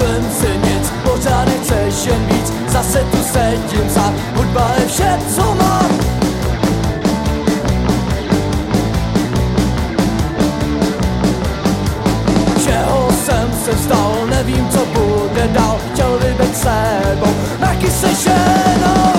Nemyslím si nic, pořád nechceš jen víc, zase tu sedím sám, hudba je vše, co mám. Čeho jsem se vstal, nevím, co bude dál, chtěl by být sebou, mraky se ženou.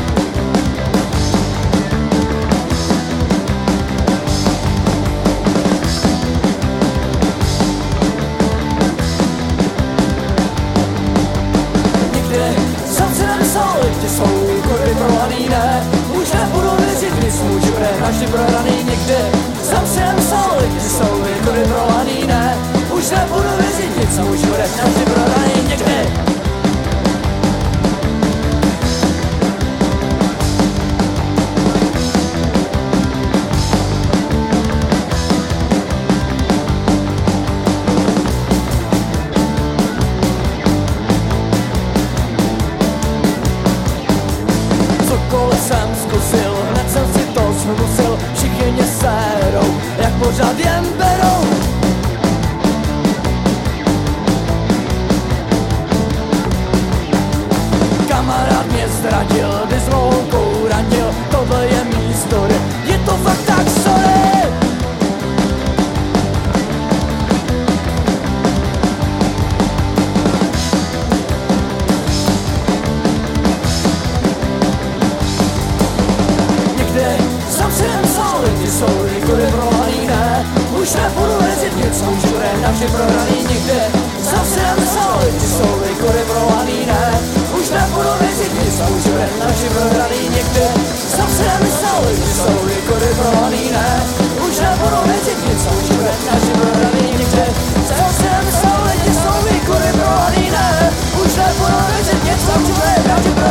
Ty jsou kurvy prohraný, ne, už nebudu věřit, nic můžu navždy prohraný nikdy. Sám si nemyslel, ty jsou kurvy prohraný, ne, už nebudu věřit, nic můžu navždy prohraný nikdy. Jsem zkusil, hned jsem si to zmusil, všichni mě sérou, jak pořád jen berou. Kamarád mě zradil, kdy s mou radil, tohle je mý story, je to fakt tak, sorry. Sám si nemyslel, ty jsou kurvy prohraný, ne, už nebudu věřit, nic můžu navždy prohraný nikdy. Sám si nemyslel, ty jsou kurvy prohraný, ne, už nebudu věřit, nic můžu navždy prohraný nikdy. Sám si nemyslel, ty jsou kurvy prohraný, ne, už nebudu věřit, nic můžu navždy prohraný nikdy. Sám si nemyslel, ty jsou kurvy prohraný, ne, už nebudu věřit, nic můžu navždy prohraný nikdy.